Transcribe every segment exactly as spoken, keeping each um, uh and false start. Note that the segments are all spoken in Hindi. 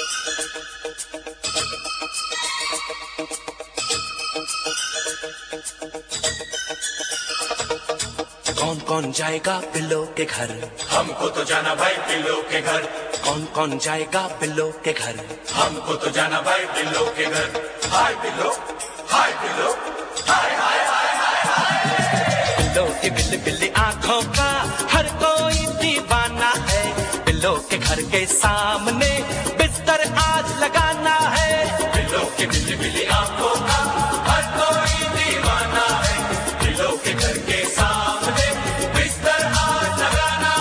कौन कौन जाएगा बिल्लो के घर? हमको तो जाना भाई बिल्लो के घर। कौन कौन जाएगा बिल्लो के घर? हमको तो जाना भाई बिल्लो के घर। हाय बिल्लो, हाय बिल्लो, हाय हाय हाय हाय हाय। बिल्लो की बिल्ली बिल्ली आंखों का हर कोई दीवाना है। बिल्लो के घर के सामने बिस्तर आज लगाना है। बिल्लो की बिल्ली बिल्ली आंखों का हर कोई दीवाना है। बिल्लो के घर के सामने बिस्तर आज लगाना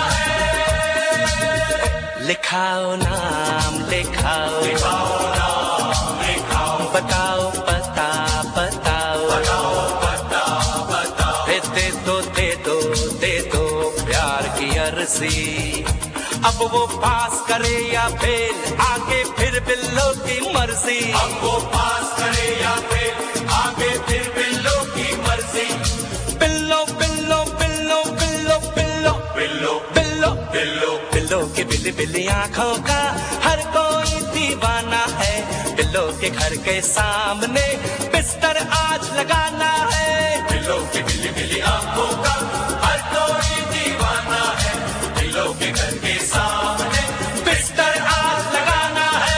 है। लिखाओ नाम लिखाओ, लिखाओ नाम लिखाओ, बताओ पता बताओ, बताओ पता बताओ। दे दे दो दे दो दे दो प्यार की अर्जी। अब वो पास करे या फेल, आगे फिर बिल्लो की मर्जी। अब वो पास करे या फेल, आगे फिर बिल्लो की मर्जी। बिल्लो बिल्लो बिल्लो बिल्लो बिल्लो बिल्लो बिल्लो बिल्लो बिल्लो की बिल्ली बिल्ली आंखों का हर कोई दीवाना है। बिल्लो के घर के सामने बिस्तर आज लगाना है। बिल्लो की बिल्ली बिल्ली आंखों का हर कोई दीवाना है। बिल्लो के घर के सामने बिस्तर आज लगाना है।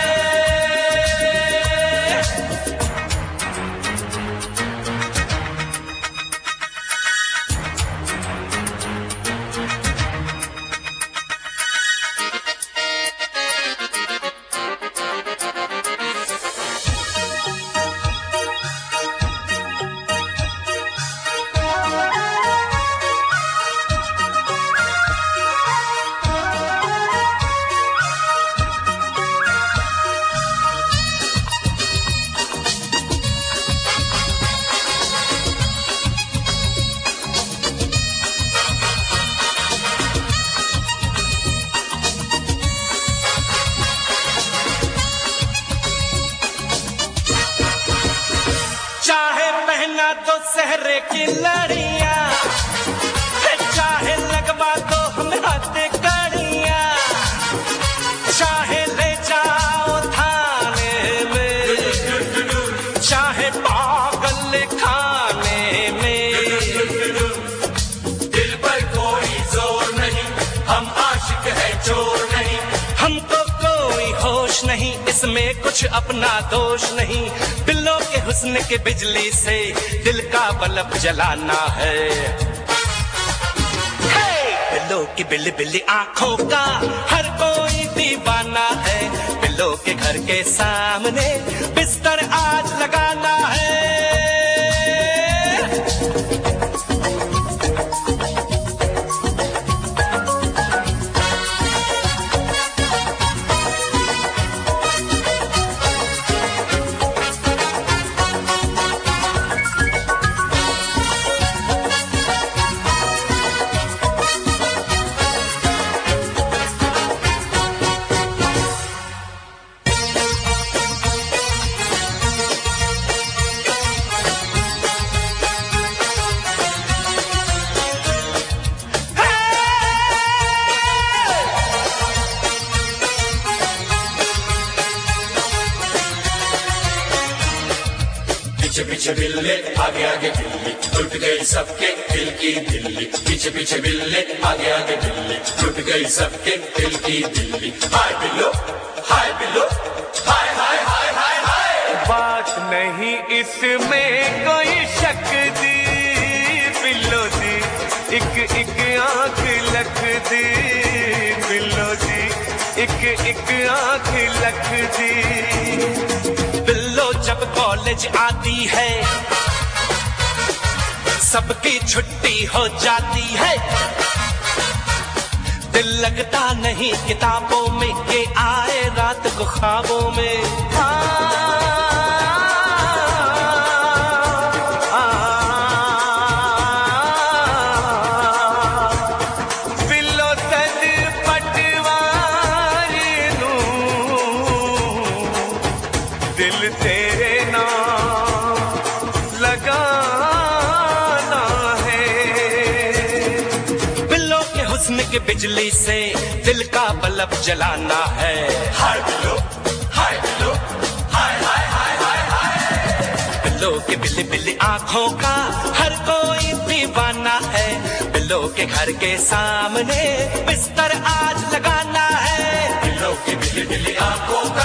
चाहे पहना तो सहरे की लड़ियां, चाहे लगवा दो हम हाथे कड़ियां, चाहे ले जाओ थाने में, चाहे पागल खाने में। दिल पर कोई जोर नहीं, हम आशिक है चोर नहीं। हमको कोई होश नहीं, इसमें कुछ अपना दोष नहीं। बिल्लो के हुस्न के बिजली से दिल का बल्ब जलाना है। हे! बिल्लो की बिल्ली बिल्ली आंखों का हर कोई दीवाना है। बिल्लो के घर के सामने बिस्तर आज लगाना है। पीछे पीछे बिल्ले आगे आगे बिल्ली, टूट गई सबके दिल की दिल्ली। पीछे पीछे बिल्ले आगे आगे बिल्ली, टूट गई सबके दिल की दिल्ली। हाय बिल्लो, हाय बिल्लो, हाय हाय हाय हाय हाय। बात नहीं इसमें कोई शक दी, बिल्लो दी एक एक आंख लख दी। बिल्लो दी एक एक आंख लख दी। बिल्लो जब कॉलेज आती है सबकी छुट्टी हो जाती है। दिल लगता नहीं किताबों में, ये आए रात को ख्वाबों में। बिल्लो सद पटवार नूं दिल तेरे नाम लगाना है। बिल्लो के हुस्न के बिजली से दिल का बल्ब जलाना है। हाय बिल्लो, हाय के बिल्ली बिल्ली आंखों का हर कोई दीवाना है। बिल्लों के घर के सामने बिस्तर आज लगाना है। बिल्लों की बिल्ली बिल्ली आंखों का